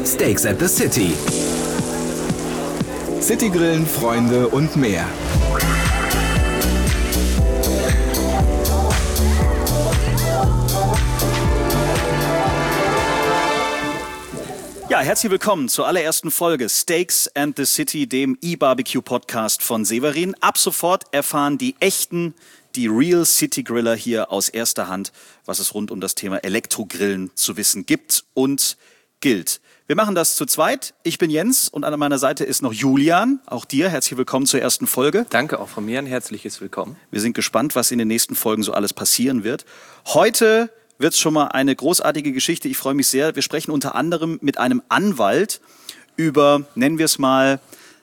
Steaks at the City. Citygrillen, Freunde und mehr. Ja, herzlich willkommen zur allerersten Folge Steaks and the City, dem E-Barbecue-Podcast von Severin. Ab sofort erfahren die Real City Griller hier aus erster Hand, was es rund um das Thema Elektrogrillen zu wissen gibt und gilt. Wir machen das zu zweit. Ich bin Jens und an meiner Seite ist noch Julian. Auch dir herzlich willkommen zur ersten Folge. Danke, auch von mir ein herzliches Willkommen. Wir sind gespannt, was in den nächsten Folgen so alles passieren wird. Heute wird es schon mal eine großartige Geschichte. Ich freue mich sehr. Wir sprechen unter anderem mit einem Anwalt über, nennen wir es mal,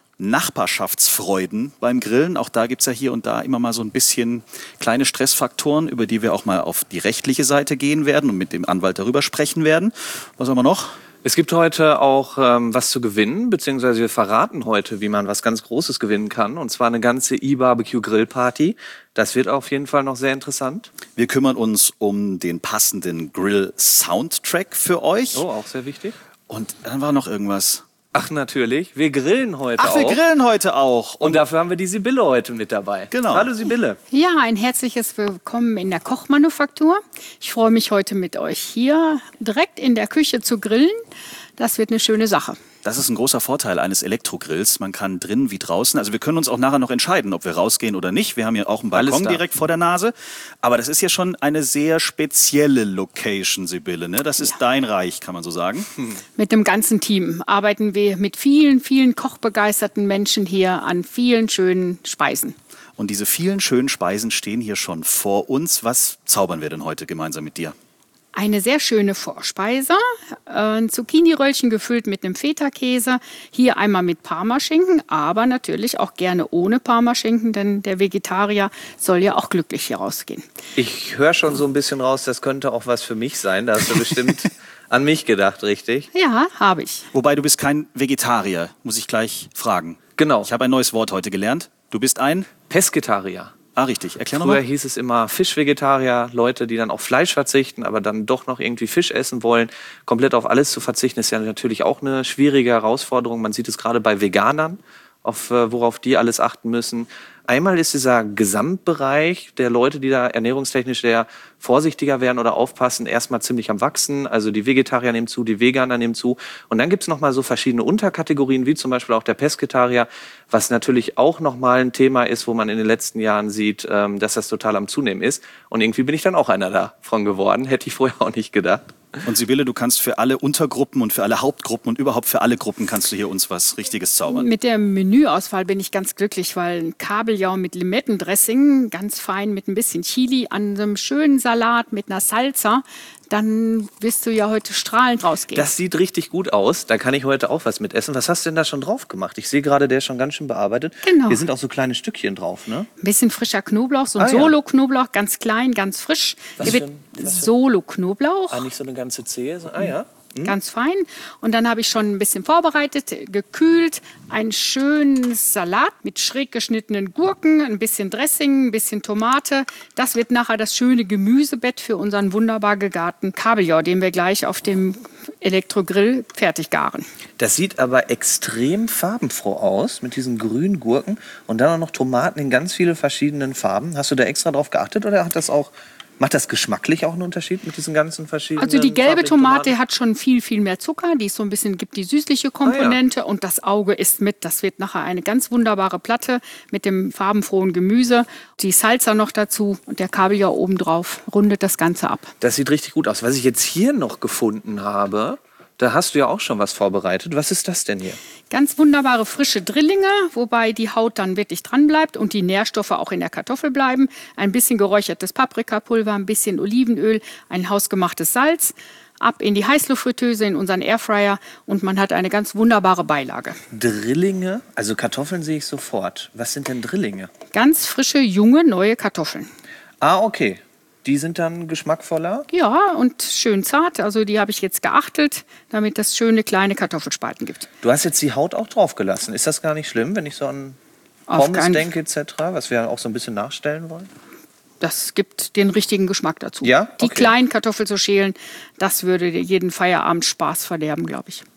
Nachbarschaftsfreuden beim Grillen. Auch da gibt es ja hier und da immer mal so ein bisschen kleine Stressfaktoren, über die wir auch mal auf die rechtliche Seite gehen werden und mit dem Anwalt darüber sprechen werden. Was haben wir noch? Es gibt heute auch was zu gewinnen, beziehungsweise wir verraten heute, wie man was ganz Großes gewinnen kann. Und zwar eine ganze E-Barbecue-Grillparty. Das wird auf jeden Fall noch sehr interessant. Wir kümmern uns um den passenden Grill-Soundtrack für euch. Oh, auch sehr wichtig. Und dann war noch irgendwas. Ach, natürlich. Wir grillen heute auch. Ach, wir grillen heute auch. Und dafür haben wir die Sibylle heute mit dabei. Genau. Hallo Sibylle. Ja, ein herzliches Willkommen in der Kochmanufaktur. Ich freue mich heute mit euch hier direkt in der Küche zu grillen. Das wird eine schöne Sache. Das ist ein großer Vorteil eines Elektrogrills. Man kann drinnen wie draußen, also wir können uns auch nachher noch entscheiden, ob wir rausgehen oder nicht. Wir haben hier auch einen Balkon direkt vor der Nase. Aber das ist ja schon eine sehr spezielle Location, Sibylle, ne? Das ist dein Reich, kann man so sagen. Mit dem ganzen Team arbeiten wir mit vielen, vielen kochbegeisterten Menschen hier an vielen schönen Speisen. Und diese vielen schönen Speisen stehen hier schon vor uns. Was zaubern wir denn heute gemeinsam mit dir? Eine sehr schöne Vorspeise, ein Zucchini-Röllchen gefüllt mit einem Feta-Käse, hier einmal mit Parmaschinken, aber natürlich auch gerne ohne Parmaschinken, denn der Vegetarier soll ja auch glücklich hier rausgehen. Ich höre schon so ein bisschen raus, das könnte auch was für mich sein. Da hast du bestimmt an mich gedacht, richtig? Ja, habe ich. Wobei, du bist kein Vegetarier, muss ich gleich fragen. Genau. Ich habe ein neues Wort heute gelernt. Du bist ein? Pesketarier. Ah, richtig. Erklär Früher nochmal. hieß es immer Fischvegetarier, Leute, die dann auf Fleisch verzichten, aber dann doch noch irgendwie Fisch essen wollen. Komplett auf alles zu verzichten, ist ja natürlich auch eine schwierige Herausforderung. Man sieht es gerade bei Veganern, worauf die alles achten müssen. Einmal ist dieser Gesamtbereich der Leute, die da ernährungstechnisch sehr vorsichtiger werden oder aufpassen, erstmal ziemlich am Wachsen. Also die Vegetarier nehmen zu, die Veganer nehmen zu. Und dann gibt es nochmal so verschiedene Unterkategorien, wie zum Beispiel auch der Pesketarier, was natürlich auch nochmal ein Thema ist, wo man in den letzten Jahren sieht, dass das total am Zunehmen ist. Und irgendwie bin ich dann auch einer davon geworden. Hätte ich vorher auch nicht gedacht. Und Sibylle, du kannst für alle Untergruppen und für alle Hauptgruppen und überhaupt für alle Gruppen kannst du hier uns was Richtiges zaubern. Mit der Menüauswahl bin ich ganz glücklich, weil ein Kabeljau mit Limettendressing, ganz fein mit ein bisschen Chili, an einem schönen Salat mit einer Salsa, dann wirst du ja heute strahlend rausgehen. Das sieht richtig gut aus. Da kann ich heute auch was mit essen. Was hast du denn da schon drauf gemacht? Ich sehe gerade, der ist schon ganz schön bearbeitet. Genau. Hier sind auch so kleine Stückchen drauf, ne? Ein bisschen frischer Knoblauch, so ein Ah, ja. Solo-Knoblauch, ganz klein, ganz frisch. Was Der für wird ein- Solo-Knoblauch. Nicht so eine ganze Zehe. Ah ja. Ganz fein. Und dann habe ich schon ein bisschen vorbereitet, gekühlt, einen schönen Salat mit schräg geschnittenen Gurken, ein bisschen Dressing, ein bisschen Tomate. Das wird nachher das schöne Gemüsebett für unseren wunderbar gegarten Kabeljau, den wir gleich auf dem Elektrogrill fertig garen. Das sieht aber extrem farbenfroh aus mit diesen grünen Gurken und dann auch noch Tomaten in ganz viele verschiedenen Farben. Hast du da extra drauf geachtet oder macht das geschmacklich auch einen Unterschied mit diesen ganzen verschiedenen? Also die gelbe farbigen Tomaten? Tomate hat schon viel, viel mehr Zucker. Die ist so ein bisschen, gibt die süßliche Komponente und das Auge isst mit. Das wird nachher eine ganz wunderbare Platte mit dem farbenfrohen Gemüse. Die Salsa noch dazu und der Kabeljau obendrauf rundet das Ganze ab. Das sieht richtig gut aus. Was ich jetzt hier noch gefunden habe, da hast du ja auch schon was vorbereitet. Was ist das denn hier? Ganz wunderbare frische Drillinge, wobei die Haut dann wirklich dran bleibt und die Nährstoffe auch in der Kartoffel bleiben. Ein bisschen geräuchertes Paprikapulver, ein bisschen Olivenöl, ein hausgemachtes Salz. Ab in die Heißluftfritteuse, in unseren Airfryer und man hat eine ganz wunderbare Beilage. Drillinge? Also Kartoffeln sehe ich sofort. Was sind denn Drillinge? Ganz frische, junge, neue Kartoffeln. Ah, okay. Die sind dann geschmackvoller? Ja, und schön zart. Also die habe ich jetzt geachtelt, damit das schöne kleine Kartoffelspalten gibt. Du hast jetzt die Haut auch drauf gelassen. Ist das gar nicht schlimm, wenn ich so an Auf Pommes keinen- denke etc., was wir auch so ein bisschen nachstellen wollen? Das gibt den richtigen Geschmack dazu. Ja? Die Okay. kleinen Kartoffeln zu schälen, das würde dir jeden Feierabend Spaß verderben, glaube ich.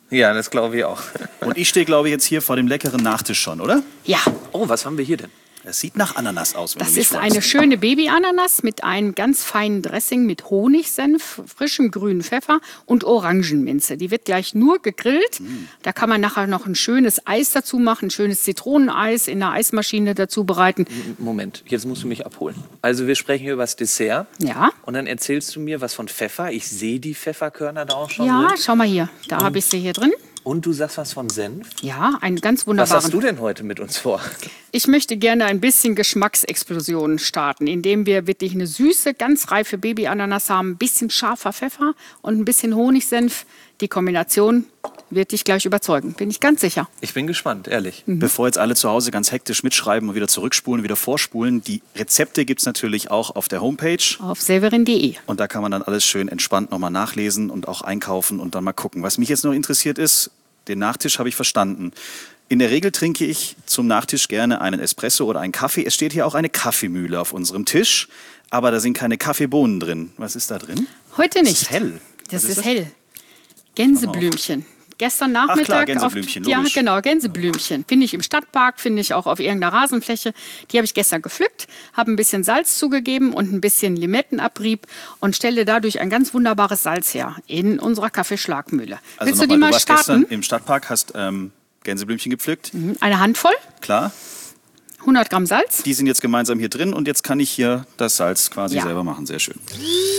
Ja, das glaube ich auch. Und ich stehe, glaube ich, jetzt hier vor dem leckeren Nachtisch schon, oder? Ja, Oh, was haben wir hier denn? Es sieht nach Ananas aus, wenn das du mich ist fragst. eine schöne Baby-Ananas mit einem ganz feinen Dressing mit Honigsenf, frischem grünen Pfeffer und Orangenminze. Die wird gleich nur gegrillt. Da kann man nachher noch ein schönes Eis dazu machen, ein schönes Zitroneneis in der Eismaschine dazu bereiten. Moment, jetzt musst du mich abholen. Also wir sprechen hier über das Dessert. Ja. Und dann erzählst du mir was von Pfeffer. Ich sehe die Pfefferkörner da auch schon Ja, drin. schau mal hier. Da habe ich sie hier drin. Und du sagst was von Senf. Ja, einen ganz Was wunderbaren. hast du denn heute mit uns vor? Ich möchte gerne ein bisschen Geschmacksexplosion starten, indem wir wirklich eine süße, ganz reife Baby-Ananas haben, ein bisschen scharfer Pfeffer und ein bisschen Honigsenf. Die Kombination wird dich gleich überzeugen, bin ich ganz sicher. Ich bin gespannt, ehrlich. Bevor jetzt alle zu Hause ganz hektisch mitschreiben und wieder zurückspulen, wieder vorspulen, die Rezepte gibt es natürlich auch auf der Homepage. Auf severin.de. Und da kann man dann alles schön entspannt nochmal nachlesen und auch einkaufen und dann mal gucken. Was mich jetzt noch interessiert ist, den Nachtisch habe ich verstanden. In der Regel trinke ich zum Nachtisch gerne einen Espresso oder einen Kaffee. Es steht hier auch eine Kaffeemühle auf unserem Tisch, aber da sind keine Kaffeebohnen drin. Was ist da drin? Heute nicht. Das ist hell. Das Was ist das? hell. Gänseblümchen. Gestern Nachmittag. klar, Gänseblümchen, Ja, logisch. genau, Gänseblümchen. Finde ich im Stadtpark, finde ich auch auf irgendeiner Rasenfläche. Die habe ich gestern gepflückt, habe ein bisschen Salz zugegeben und ein bisschen Limettenabrieb und stelle dadurch ein ganz wunderbares Salz her in unserer Kaffeeschlagmühle. Also Willst du die nochmal, mal warst starten? gestern im Stadtpark, hast Gänseblümchen gepflückt. Eine Handvoll, Klar. 100 Gramm Salz. Die sind jetzt gemeinsam hier drin und jetzt kann ich hier das Salz quasi Ja. selber machen. Sehr schön.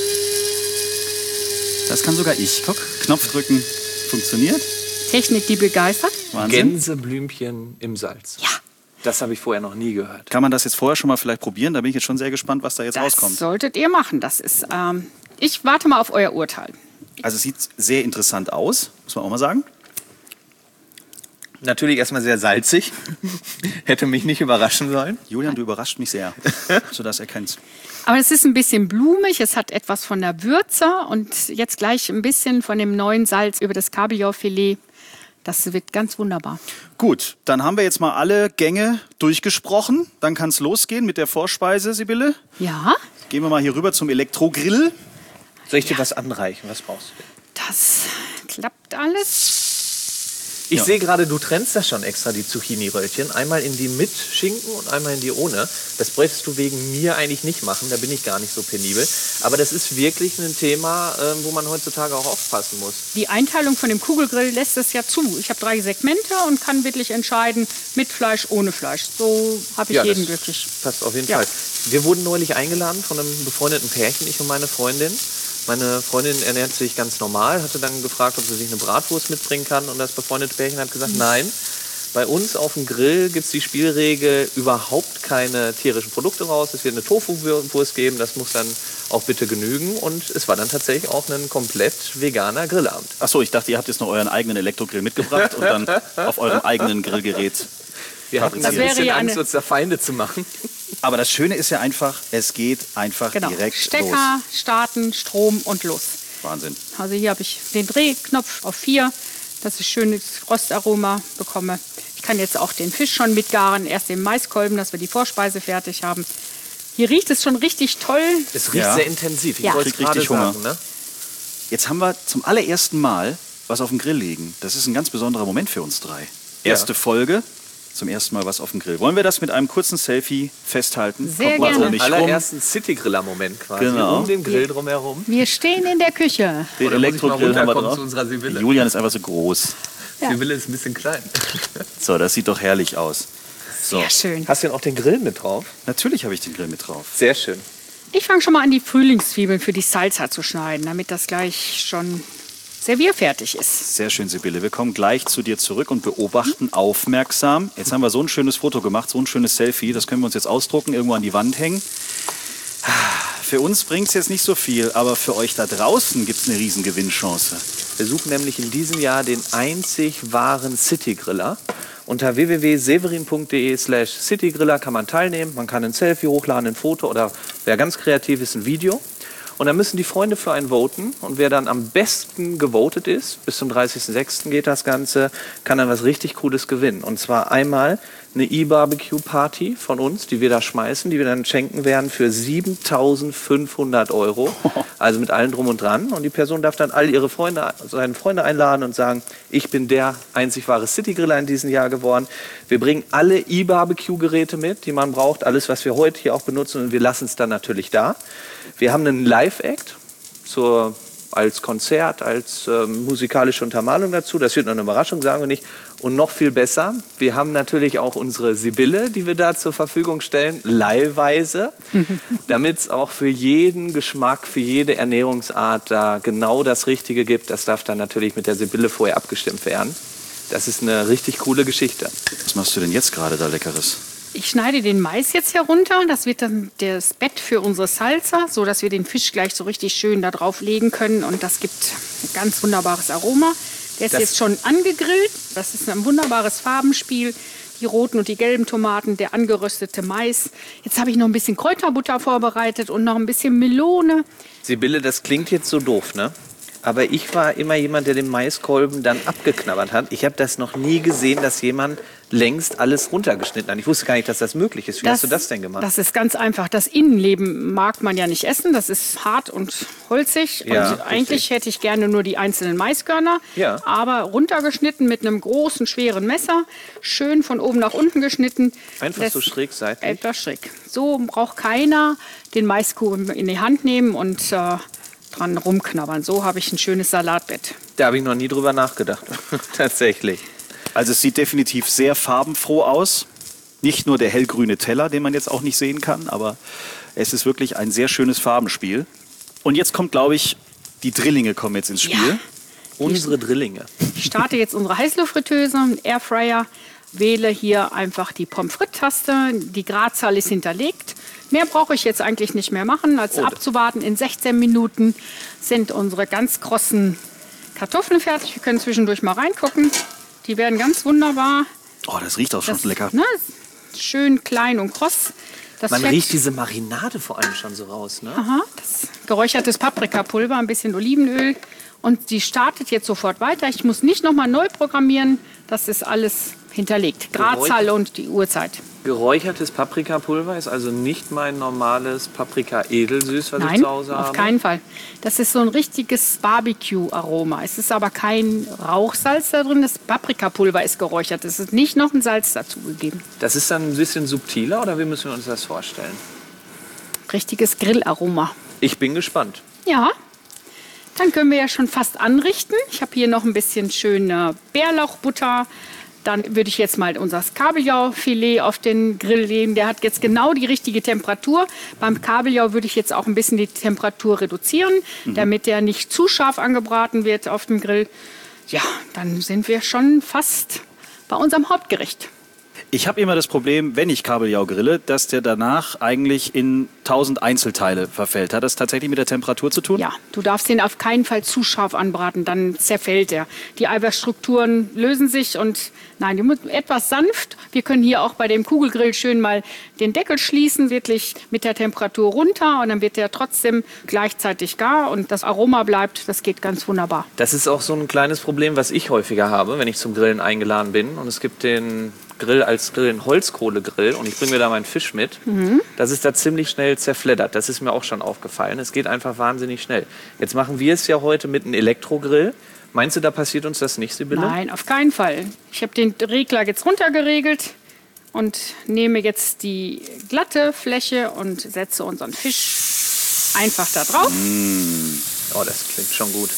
Das kann sogar ich. Guck, Knopf drücken, funktioniert. Technik, die begeistert. Wahnsinn. Gänseblümchen im Salz. Ja. Das habe ich vorher noch nie gehört. Kann man das jetzt vorher schon mal vielleicht probieren? Da bin ich jetzt schon sehr gespannt, was da jetzt Das rauskommt. solltet ihr machen. Das ist, ich warte mal auf euer Urteil. Also es sieht sehr interessant aus, muss man auch mal sagen. Natürlich erstmal sehr salzig. Hätte mich nicht überraschen sollen. Julian, du überrascht mich sehr, dass du das erkennst. Aber es ist ein bisschen blumig, es hat etwas von der Würze und jetzt gleich ein bisschen von dem neuen Salz über das Kabeljaufilet. Das wird ganz wunderbar. Gut, dann haben wir jetzt mal alle Gänge durchgesprochen. Dann kann es losgehen mit der Vorspeise, Sibylle. Ja, Gehen wir mal hier rüber zum Elektrogrill. Soll ich dir was anreichen? Was brauchst du? das klappt alles. Ich Ja. sehe gerade, du trennst das schon extra, die Zucchini-Röllchen. Einmal in die mit Schinken und einmal in die ohne. Das bräuchtest du wegen mir eigentlich nicht machen, da bin ich gar nicht so penibel. Aber das ist wirklich ein Thema, wo man heutzutage auch aufpassen muss. Die Einteilung von dem Kugelgrill lässt es ja zu. Ich habe 3 Segmente und kann wirklich entscheiden, mit Fleisch, ohne Fleisch. So habe ich Ja, jeden das glücklich. Passt auf jeden Ja. Fall. Wir wurden neulich eingeladen von einem befreundeten Pärchen, ich und meine Freundin. Meine Freundin ernährt sich ganz normal, hatte dann gefragt, ob sie sich eine Bratwurst mitbringen kann. Und das befreundete Pärchen hat gesagt, nein, bei uns auf dem Grill gibt es die Spielregel, überhaupt keine tierischen Produkte raus. Es wird eine Tofu-Wurst geben, das muss dann auch bitte genügen. Und es war dann tatsächlich auch ein komplett veganer Grillabend. Achso, ich dachte, ihr habt jetzt noch euren eigenen Elektrogrill mitgebracht und dann auf eurem eigenen Grillgerät. Wir hatten dann ein wäre bisschen ja Angst, eine- uns da Feinde zu machen. Aber das Schöne ist ja einfach, es geht einfach Genau. direkt Stecker, starten, Strom und los. los. Wahnsinn. Also hier habe ich den Drehknopf auf 4, dass ich schönes Röstaroma bekomme. Ich kann jetzt auch den Fisch schon mitgaren, erst den Maiskolben, dass wir die Vorspeise fertig haben. Hier riecht es schon richtig toll. Es riecht Ja. sehr intensiv. Ich Ja. wollte es Krieg richtig gerade Hunger. sagen. Ne? Jetzt haben wir zum allerersten Mal was auf dem Grill liegen. Das ist ein ganz besonderer Moment für uns drei. Erste Folge, zum ersten Mal was auf dem Grill. Wollen wir das mit einem kurzen Selfie festhalten? Sehr Kommt mal so gerne. nicht rum. Allerersten City-Griller-Moment quasi. Genau. Um den Grill drumherum. Wir stehen in der Küche. Den Oder muss ich mal Elektrogrill haben wir runterkommen drauf. zu unserer Sibylle? Julian ist einfach so groß. Ja. Sibylle ist ein bisschen klein. So, das sieht doch herrlich aus. So, Sehr schön. Hast du denn auch den Grill mit drauf? natürlich habe ich den Grill mit drauf. Sehr schön. Ich fange schon mal an, die Frühlingszwiebeln für die Salsa zu schneiden, damit das gleich schon servierfertig ist. Sehr schön, Sibylle. Wir kommen gleich zu dir zurück und beobachten aufmerksam. Jetzt haben wir so ein schönes Foto gemacht, so ein schönes Selfie. Das können wir uns jetzt ausdrucken, irgendwo an die Wand hängen. Für uns bringt es jetzt nicht so viel, aber für euch da draußen gibt es eine riesen Gewinnchance. Wir suchen nämlich in diesem Jahr den einzig wahren City-Griller. Unter www.severin.de/citygriller kann man teilnehmen. Man kann ein Selfie hochladen, ein Foto oder wer ganz kreativ ist, ein Video. Und dann müssen die Freunde für einen voten. Und wer dann am besten gewotet ist, bis zum 30.06. geht das Ganze, kann dann was richtig Cooles gewinnen. Und zwar einmal eine E-Barbecue-Party von uns, die wir da schmeißen, die wir dann schenken werden für 7.500 €. Also mit allem drum und dran. Und die Person darf dann all ihre Freunde, seine Freunde einladen und sagen, ich bin der einzig wahre City-Griller in diesem Jahr geworden. Wir bringen alle E-Barbecue-Geräte mit, die man braucht, alles, was wir heute hier auch benutzen, und wir lassen es dann natürlich da. Wir haben einen Live-Act als Konzert, als musikalische Untermalung dazu. Das wird noch eine Überraschung, sagen wir nicht. Und noch viel besser, wir haben natürlich auch unsere Sibylle, die wir da zur Verfügung stellen, leihweise, damit es auch für jeden Geschmack, für jede Ernährungsart da genau das Richtige gibt. Das darf dann natürlich mit der Sibylle vorher abgestimmt werden. Das ist eine richtig coole Geschichte. Was machst du denn jetzt gerade da Leckeres? Ich schneide den Mais jetzt herunter. Das wird dann das Bett für unsere Salsa, so dass wir den Fisch gleich so richtig schön da drauf legen können. Und das gibt ein ganz wunderbares Aroma. Der ist jetzt schon angegrillt. Das ist ein wunderbares Farbenspiel. Die roten und die gelben Tomaten, der angeröstete Mais. Jetzt habe ich noch ein bisschen Kräuterbutter vorbereitet und noch ein bisschen Melone. Sibylle, das klingt jetzt so doof, ne? Aber ich war immer jemand, der den Maiskolben dann abgeknabbert hat. Ich habe das noch nie gesehen, dass jemand längst alles runtergeschnitten hat. Ich wusste gar nicht, dass das möglich ist. Wie hast du das denn gemacht? Das ist ganz einfach. Das Innenleben mag man ja nicht essen. Das ist hart und holzig. Ja, und eigentlich hätte ich gerne nur die einzelnen Maiskörner. Ja. Aber runtergeschnitten mit einem großen, schweren Messer. Schön von oben nach unten geschnitten. Einfach so schräg seitlich? Etwas schräg. So braucht keiner den Maiskuchen in die Hand nehmen und dran rumknabbern. So habe ich ein schönes Salatbett. Da habe ich noch nie drüber nachgedacht. Tatsächlich. Also es sieht definitiv sehr farbenfroh aus. Nicht nur der hellgrüne Teller, den man jetzt auch nicht sehen kann, aber es ist wirklich ein sehr schönes Farbenspiel. Und jetzt kommt, glaube ich, die Drillinge kommen jetzt ins Spiel. Ja. Unsere Drillinge. Ich starte jetzt unsere Heißluftfritteuse, Airfryer, wähle hier einfach die Pommes frites-Taste. Die Gradzahl ist hinterlegt. Mehr brauche ich jetzt eigentlich nicht mehr machen, als abzuwarten. In 16 Minuten sind unsere ganz krossen Kartoffeln fertig. Wir können zwischendurch mal reingucken. Die werden ganz wunderbar. Oh, das riecht auch schon lecker. Ne, schön klein und kross. Das Man Fett, riecht diese Marinade vor allem schon so raus, ne? aha, das geräuchertes Paprikapulver, ein bisschen Olivenöl. Und die startet jetzt sofort weiter. Ich muss nicht nochmal neu programmieren. Das ist alles hinterlegt. Gradzahl und die Uhrzeit. Geräuchertes Paprikapulver ist also nicht mein normales Paprika-Edelsüß, was ich Nein, zu Hause habe. auf keinen Fall. Das ist so ein richtiges Barbecue-Aroma. Es ist aber kein Rauchsalz da drin. Das Paprikapulver ist geräuchert. Es ist nicht noch ein Salz dazugegeben. Das ist dann ein bisschen subtiler, oder wie müssen wir uns das vorstellen? Richtiges Grillaroma. Ich bin gespannt. Ja, dann können wir ja schon fast anrichten. Ich habe hier noch ein bisschen schöne Bärlauchbutter. Dann würde ich jetzt mal unser Kabeljaufilet auf den Grill legen. Der hat jetzt genau die richtige Temperatur. Beim Kabeljau würde ich jetzt auch ein bisschen die Temperatur reduzieren, damit der nicht zu scharf angebraten wird auf dem Grill. Ja, dann sind wir schon fast bei unserem Hauptgericht. Ich habe immer das Problem, wenn ich Kabeljau grille, dass der danach eigentlich in 1000 Einzelteile verfällt. Hat das tatsächlich mit der Temperatur zu tun? Ja, du darfst den auf keinen Fall zu scharf anbraten, dann zerfällt er. Die Eiweißstrukturen lösen sich und nein, die muss etwas sanft. Wir können hier auch bei dem Kugelgrill schön mal den Deckel schließen, wirklich mit der Temperatur runter und dann wird der trotzdem gleichzeitig gar und das Aroma bleibt. Das geht ganz wunderbar. Das ist auch so ein kleines Problem, was ich häufiger habe, wenn ich zum Grillen eingeladen bin. Und es gibt den Grill als Grill, einen Holzkohlegrill, und ich bringe mir da meinen Fisch mit. Das ist da ziemlich schnell zerfleddert. Das ist mir auch schon aufgefallen. Es geht einfach wahnsinnig schnell. Jetzt machen wir es ja heute mit einem Elektrogrill. Meinst du, da passiert uns das nicht, Sibylle? Nein, auf keinen Fall. Ich habe den Regler jetzt runtergeregelt und nehme jetzt die glatte Fläche und setze unseren Fisch einfach da drauf. Oh, das klingt schon gut.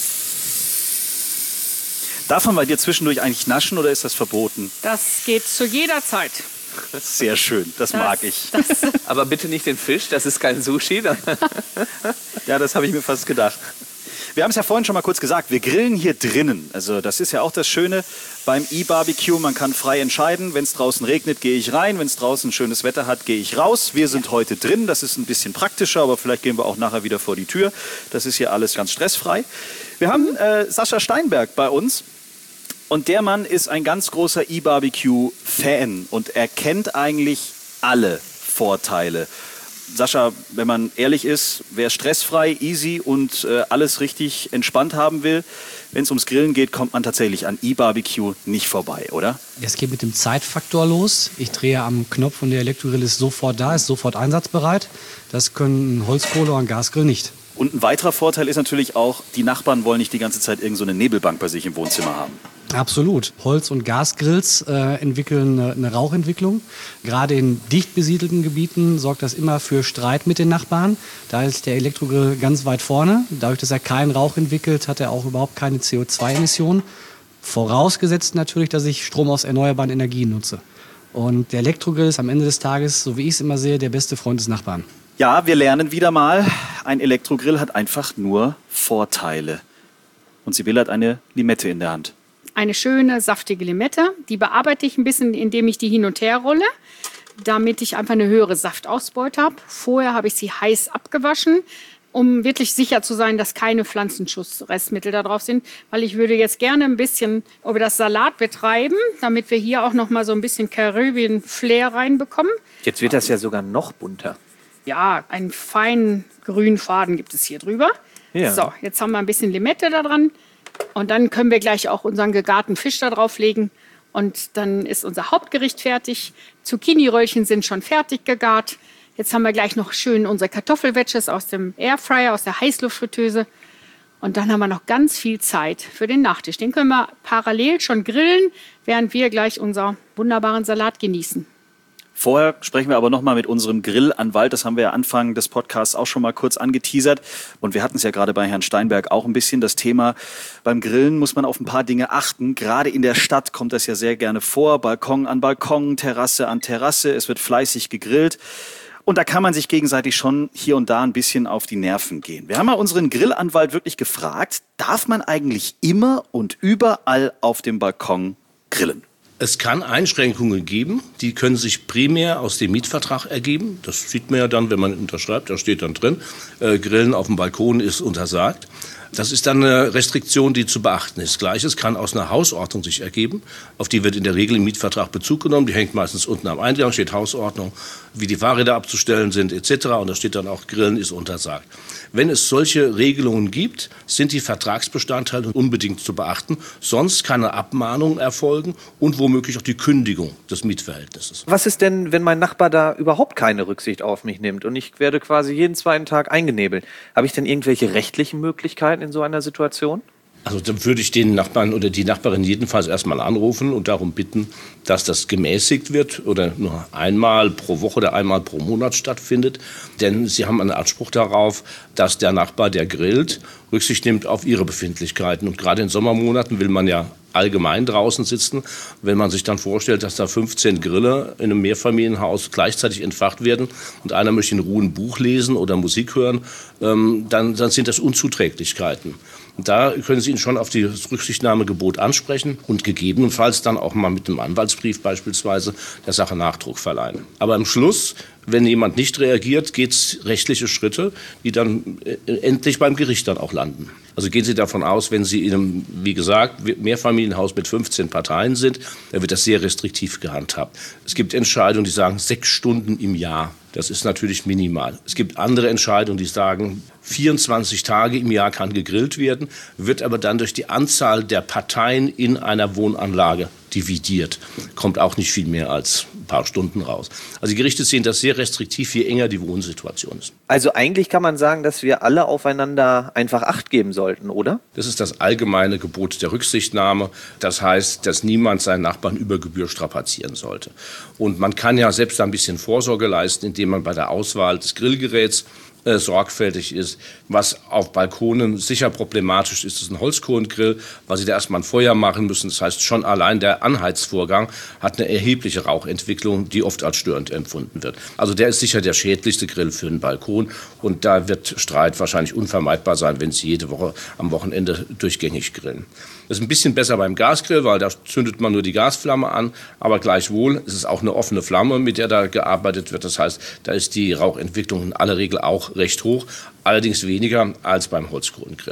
Darf man bei dir zwischendurch eigentlich naschen oder ist das verboten? Das geht zu jeder Zeit. Sehr schön, das mag ich. Aber bitte nicht den Fisch, das ist kein Sushi. Ja, das habe ich mir fast gedacht. Wir haben es ja vorhin schon mal kurz gesagt, wir grillen hier drinnen. Also das ist ja auch das Schöne beim E-Barbecue. Man kann frei entscheiden, wenn es draußen regnet, gehe ich rein. Wenn es draußen schönes Wetter hat, gehe ich raus. Wir sind heute drin, das ist ein bisschen praktischer, aber vielleicht gehen wir auch nachher wieder vor die Tür. Das ist hier alles ganz stressfrei. Wir haben Sascha Steinberg bei uns. Und der Mann ist ein ganz großer E-Barbecue-Fan und er kennt eigentlich alle Vorteile. Sascha, wenn man ehrlich ist, wer stressfrei, easy und alles richtig entspannt haben will, wenn es ums Grillen geht, kommt man tatsächlich an eBarbecue nicht vorbei, oder? Es geht mit dem Zeitfaktor los. Ich drehe am Knopf und der Elektrogrill ist sofort da, ist sofort einsatzbereit. Das können ein Holzkohle- oder ein Gasgrill nicht. Und ein weiterer Vorteil ist natürlich auch, die Nachbarn wollen nicht die ganze Zeit irgend so eine Nebelbank bei sich im Wohnzimmer haben. Absolut. Holz- und Gasgrills entwickeln eine Rauchentwicklung. Gerade in dicht besiedelten Gebieten sorgt das immer für Streit mit den Nachbarn. Da ist der Elektrogrill ganz weit vorne. Dadurch, dass er keinen Rauch entwickelt, hat er auch überhaupt keine CO2-Emissionen. Vorausgesetzt natürlich, dass ich Strom aus erneuerbaren Energien nutze. Und der Elektrogrill ist am Ende des Tages, so wie ich es immer sehe, der beste Freund des Nachbarn. Ja, wir lernen wieder mal, ein Elektrogrill hat einfach nur Vorteile. Und Sibylle hat eine Limette in der Hand. Eine schöne, saftige Limette. Die bearbeite ich ein bisschen, indem ich die hin und her rolle, damit ich einfach eine höhere Saftausbeute habe. Vorher habe ich sie heiß abgewaschen, um wirklich sicher zu sein, dass keine Pflanzenschutzrestmittel da drauf sind. Weil ich würde jetzt gerne ein bisschen über das Salat betreiben, damit wir hier auch noch mal so ein bisschen Caribbean Flair reinbekommen. Jetzt wird das ja sogar noch bunter. Ja, einen feinen grünen Faden gibt es hier drüber. Ja. So, jetzt haben wir ein bisschen Limette da dran. Und dann können wir gleich auch unseren gegarten Fisch da drauflegen. Und dann ist unser Hauptgericht fertig. Zucchini-Röllchen sind schon fertig gegart. Jetzt haben wir gleich noch schön unsere Kartoffelwedges aus dem Airfryer, aus der Heißluftfritteuse. Und dann haben wir noch ganz viel Zeit für den Nachtisch. Den können wir parallel schon grillen, während wir gleich unseren wunderbaren Salat genießen. Vorher sprechen wir aber noch mal mit unserem Grillanwalt. Das haben wir ja Anfang des Podcasts auch schon mal kurz angeteasert. Und wir hatten es ja gerade bei Herrn Steinberg auch ein bisschen, das Thema, beim Grillen muss man auf ein paar Dinge achten. Gerade in der Stadt kommt das ja sehr gerne vor. Balkon an Balkon, Terrasse an Terrasse. Es wird fleißig gegrillt. Und da kann man sich gegenseitig schon hier und da ein bisschen auf die Nerven gehen. Wir haben mal unseren Grillanwalt wirklich gefragt, darf man eigentlich immer und überall auf dem Balkon grillen? Es kann Einschränkungen geben, die können sich primär aus dem Mietvertrag ergeben. Das sieht man ja dann, wenn man unterschreibt, da steht dann drin, Grillen auf dem Balkon ist untersagt. Das ist dann eine Restriktion, die zu beachten ist. Gleiches kann aus einer Hausordnung sich ergeben. Auf die wird in der Regel im Mietvertrag Bezug genommen. Die hängt meistens unten am Eingang, steht Hausordnung, wie die Fahrräder abzustellen sind etc. Und da steht dann auch, Grillen ist untersagt. Wenn es solche Regelungen gibt, sind die Vertragsbestandteile unbedingt zu beachten. Sonst kann eine Abmahnung erfolgen und womöglich auch die Kündigung des Mietverhältnisses. Was ist denn, wenn mein Nachbar da überhaupt keine Rücksicht auf mich nimmt und ich werde quasi jeden zweiten Tag eingenebelt? Habe ich denn irgendwelche rechtlichen Möglichkeiten in so einer Situation? Also dann würde ich den Nachbarn oder die Nachbarin jedenfalls erstmal anrufen und darum bitten, dass das gemäßigt wird oder nur einmal pro Woche oder einmal pro Monat stattfindet. Denn sie haben einen Anspruch darauf, dass der Nachbar, der grillt, Rücksicht nimmt auf ihre Befindlichkeiten. Und gerade in Sommermonaten will man ja allgemein draußen sitzen. Wenn man sich dann vorstellt, dass da 15 Grille in einem Mehrfamilienhaus gleichzeitig entfacht werden und einer möchte in Ruhe ein Buch lesen oder Musik hören, dann sind das Unzuträglichkeiten. Und da können Sie ihn schon auf das Rücksichtnahmegebot ansprechen und gegebenenfalls dann auch mal mit einem Anwaltsbrief beispielsweise der Sache Nachdruck verleihen. Aber am Schluss, wenn jemand nicht reagiert, geht es rechtliche Schritte, die dann endlich beim Gericht dann auch landen. Also gehen Sie davon aus, wenn Sie in einem, wie gesagt, Mehrfamilienhaus mit 15 Parteien sind, dann wird das sehr restriktiv gehandhabt. Es gibt Entscheidungen, die sagen 6 Stunden im Jahr. Das ist natürlich minimal. Es gibt andere Entscheidungen, die sagen, 24 Tage im Jahr kann gegrillt werden, wird aber dann durch die Anzahl der Parteien in einer Wohnanlage dividiert. Kommt auch nicht viel mehr als ein paar Stunden raus. Also die Gerichte sehen das sehr restriktiv, je enger die Wohnsituation ist. Also eigentlich kann man sagen, dass wir alle aufeinander einfach Acht geben sollten, oder? Das ist das allgemeine Gebot der Rücksichtnahme. Das heißt, dass niemand seinen Nachbarn über Gebühr strapazieren sollte. Und man kann ja selbst ein bisschen Vorsorge leisten, indem man bei der Auswahl des Grillgeräts sorgfältig ist. Was auf Balkonen sicher problematisch ist, ist ein Holzkohlengrill, weil Sie da erstmal ein Feuer machen müssen. Das heißt, schon allein der Anheizvorgang hat eine erhebliche Rauchentwicklung, die oft als störend empfunden wird. Also der ist sicher der schädlichste Grill für einen Balkon und da wird Streit wahrscheinlich unvermeidbar sein, wenn Sie jede Woche am Wochenende durchgängig grillen. Das ist ein bisschen besser beim Gasgrill, weil da zündet man nur die Gasflamme an, aber gleichwohl ist es auch eine offene Flamme, mit der da gearbeitet wird. Das heißt, da ist die Rauchentwicklung in aller Regel auch recht hoch, allerdings weniger als beim Holzkohlengrill.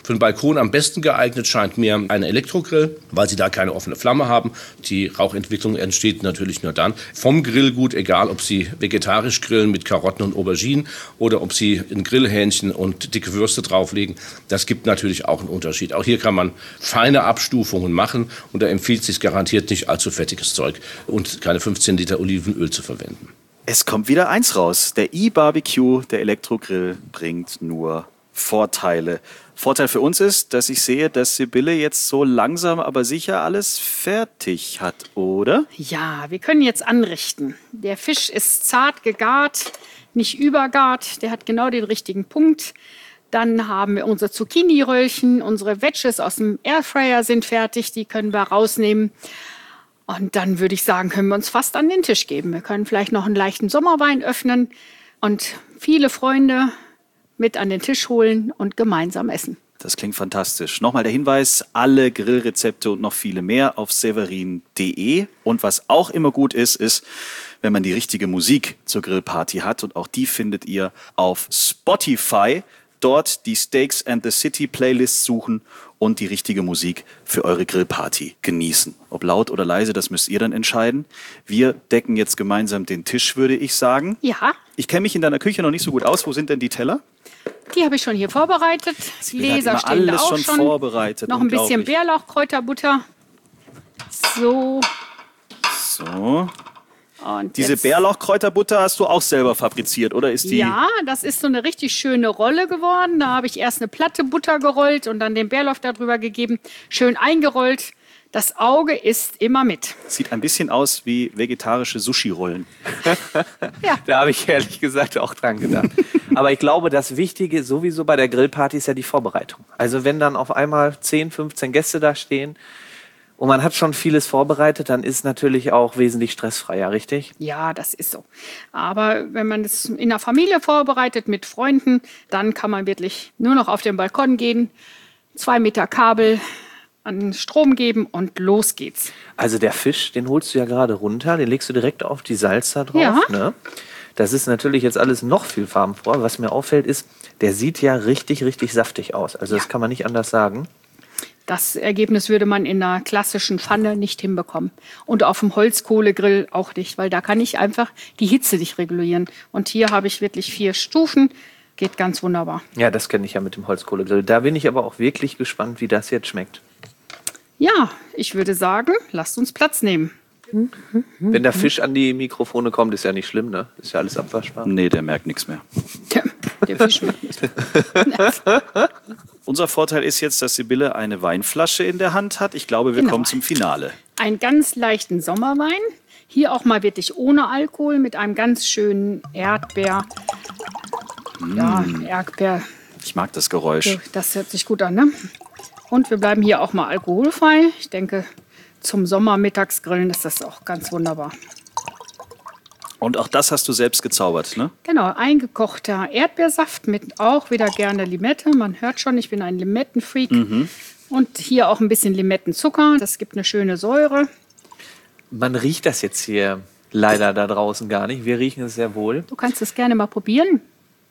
Für den Balkon am besten geeignet scheint mir ein Elektrogrill, weil Sie da keine offene Flamme haben. Die Rauchentwicklung entsteht natürlich nur dann vom Grillgut, egal ob Sie vegetarisch grillen mit Karotten und Auberginen oder ob Sie ein Grillhähnchen und dicke Würste drauflegen. Das gibt natürlich auch einen Unterschied. Auch hier kann man feine Abstufungen machen und da empfiehlt sich garantiert nicht allzu fettiges Zeug und keine 15 Liter Olivenöl zu verwenden. Es kommt wieder eins raus. Der eBarbecue, der Elektrogrill, bringt nur Vorteile. Vorteil für uns ist, dass ich sehe, dass Sibylle jetzt so langsam, aber sicher alles fertig hat, oder? Ja, wir können jetzt anrichten. Der Fisch ist zart gegart, nicht übergart. Der hat genau den richtigen Punkt. Dann haben wir unsere Zucchini-Röllchen, unsere Wedges aus dem Airfryer sind fertig. Die können wir rausnehmen. Und dann würde ich sagen, können wir uns fast an den Tisch geben. Wir können vielleicht noch einen leichten Sommerwein öffnen und viele Freunde mit an den Tisch holen und gemeinsam essen. Das klingt fantastisch. Nochmal der Hinweis, alle Grillrezepte und noch viele mehr auf severin.de. Und was auch immer gut ist, wenn man die richtige Musik zur Grillparty hat. Und auch die findet ihr auf Spotify. Dort die Steaks and the City Playlist suchen und die richtige Musik für eure Grillparty genießen. Ob laut oder leise, das müsst ihr dann entscheiden. Wir decken jetzt gemeinsam den Tisch, würde ich sagen. Ja. Ich kenne mich in deiner Küche noch nicht so gut aus. Wo sind denn die Teller? Die habe ich schon hier vorbereitet. Gläser stehen da alles auch schon vorbereitet. Noch ein bisschen Unglaublich. Bärlauch, Kräuterbutter. So. So. Und Diese jetzt- Bärlauchkräuterbutter hast du auch selber fabriziert, oder ist die? Ja, das ist so eine richtig schöne Rolle geworden. Da habe ich erst eine Platte Butter gerollt und dann den Bärlauch darüber gegeben. Schön eingerollt. Das Auge isst immer mit. Sieht ein bisschen aus wie vegetarische Sushi-Rollen. Da habe ich ehrlich gesagt auch dran gedacht. Aber ich glaube, das Wichtige sowieso bei der Grillparty ist ja die Vorbereitung. Also wenn dann auf einmal 10, 15 Gäste da stehen und man hat schon vieles vorbereitet, dann ist es natürlich auch wesentlich stressfreier, richtig? Ja, das ist so. Aber wenn man es in der Familie vorbereitet mit Freunden, dann kann man wirklich nur noch auf den Balkon gehen, 2 Meter Kabel an den Strom geben und los geht's. Also der Fisch, den holst du ja gerade runter, den legst du direkt auf die Salsa drauf. Ja. Ne? Das ist natürlich jetzt alles noch viel farbenfroher. Was mir auffällt ist, der sieht ja richtig, richtig saftig aus. Also das kann man nicht anders sagen. Das Ergebnis würde man in einer klassischen Pfanne nicht hinbekommen. Und auf dem Holzkohlegrill auch nicht, weil da kann ich einfach die Hitze nicht regulieren. Und hier habe ich wirklich 4 Stufen. Geht ganz wunderbar. Ja, das kenne ich ja mit dem Holzkohlegrill. Da bin ich aber auch wirklich gespannt, wie das jetzt schmeckt. Ja, ich würde sagen, lasst uns Platz nehmen. Wenn der Fisch an die Mikrofone kommt, ist ja nicht schlimm, ne? Ist ja alles abwaschbar. Nee, der merkt nichts mehr. Der Fisch schmeckt nicht. Unser Vorteil ist jetzt, dass Sibylle eine Weinflasche in der Hand hat. Ich glaube, wir Genau. kommen zum Finale. Einen ganz leichten Sommerwein. Hier auch mal wirklich ohne Alkohol mit einem ganz schönen Erdbeer. Ja, Erdbeer. Ich mag das Geräusch. Das hört sich gut an, ne? Und wir bleiben hier auch mal alkoholfrei. Ich denke, zum Sommermittagsgrillen ist das auch ganz wunderbar. Und auch das hast du selbst gezaubert, ne? Genau, eingekochter Erdbeersaft mit auch wieder gerne Limette. Man hört schon, ich bin ein Limettenfreak. Und hier auch ein bisschen Limettenzucker. Das gibt eine schöne Säure. Man riecht das jetzt hier leider da draußen gar nicht. Wir riechen es sehr wohl. Du kannst es gerne mal probieren.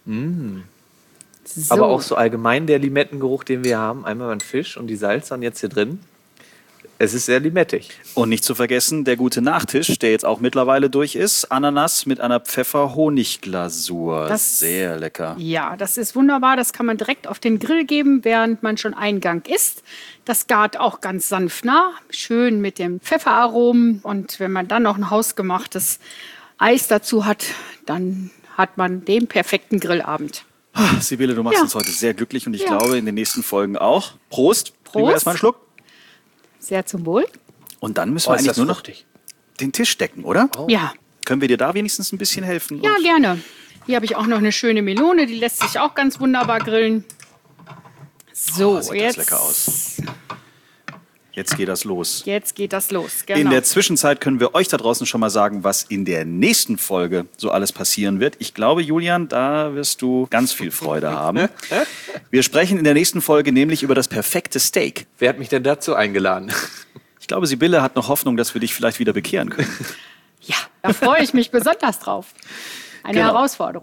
So. Aber auch so allgemein der Limettengeruch, den wir haben. Einmal beim Fisch und die Salsa und jetzt hier drin. Es ist sehr limettig. Und nicht zu vergessen, der gute Nachtisch, der jetzt auch mittlerweile durch ist. Ananas mit einer Pfeffer-Honig-Glasur. Das- Sehr lecker. Ja, das ist wunderbar. Das kann man direkt auf den Grill geben, während man schon einen Gang isst. Das gart auch ganz sanft nah, schön mit dem Pfefferaromen. Und wenn man dann noch ein hausgemachtes Eis dazu hat, dann hat man den perfekten Grillabend. Sibylle, du machst Ja. uns heute sehr glücklich und ich Ja. glaube in den nächsten Folgen auch. Prost. Trinken wir Prost. erstmal einen Schluck. Sehr zum Wohl. Und dann müssen wir eigentlich nur noch den Tisch decken, oder? Ja, Können wir dir da wenigstens ein bisschen helfen? ja, Und- gerne. Hier habe ich auch noch eine schöne Melone, die lässt sich auch ganz wunderbar grillen. So, sieht das jetzt, lecker aus. Jetzt geht das los. jetzt geht das los. Genau. In der Zwischenzeit können wir euch da draußen schon mal sagen, was in der nächsten Folge so alles passieren wird. Ich glaube, Julian, da wirst du ganz viel Freude haben. Wir sprechen in der nächsten Folge nämlich über das perfekte Steak. Wer hat mich denn dazu eingeladen? Ich glaube, Sibylle hat noch Hoffnung, dass wir dich vielleicht wieder bekehren können. Ja, da freue ich mich besonders drauf. Eine Genau. Herausforderung.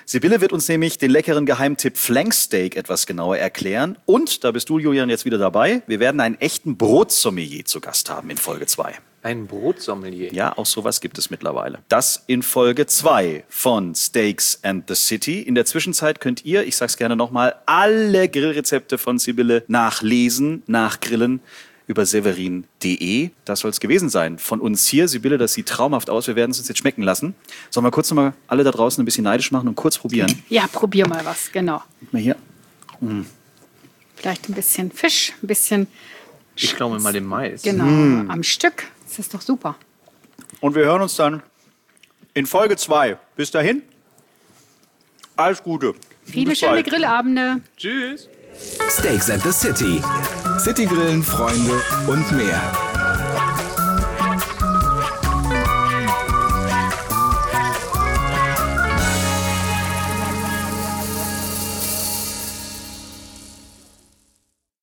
Sibylle wird uns nämlich den leckeren Geheimtipp Flanksteak etwas genauer erklären. Und, da bist du, Julian, jetzt wieder dabei, wir werden einen echten Brotsommelier zu Gast haben in Folge 2. Ein Brotsommelier. Ja, auch sowas gibt es mittlerweile. Das in Folge 2 von Steaks and the City. In der Zwischenzeit könnt ihr, ich sag's gerne nochmal, alle Grillrezepte von Sibylle nachlesen, nachgrillen über severin.de. Das soll es gewesen sein von uns hier. Sibylle, das sieht traumhaft aus. Wir werden es uns jetzt schmecken lassen. Sollen wir kurz nochmal alle da draußen ein bisschen neidisch machen und kurz probieren? Ja, probier mal was, genau. Mal hier. Vielleicht ein bisschen Fisch, ein bisschen, Ich glaube mal den Mais. genau, am Stück. Das ist doch super. Und wir hören uns dann in Folge 2. Bis dahin, alles Gute. Viele Bis schöne bald. Grillabende. Tschüss. Steaks at the City. Citygrillen, Freunde und mehr.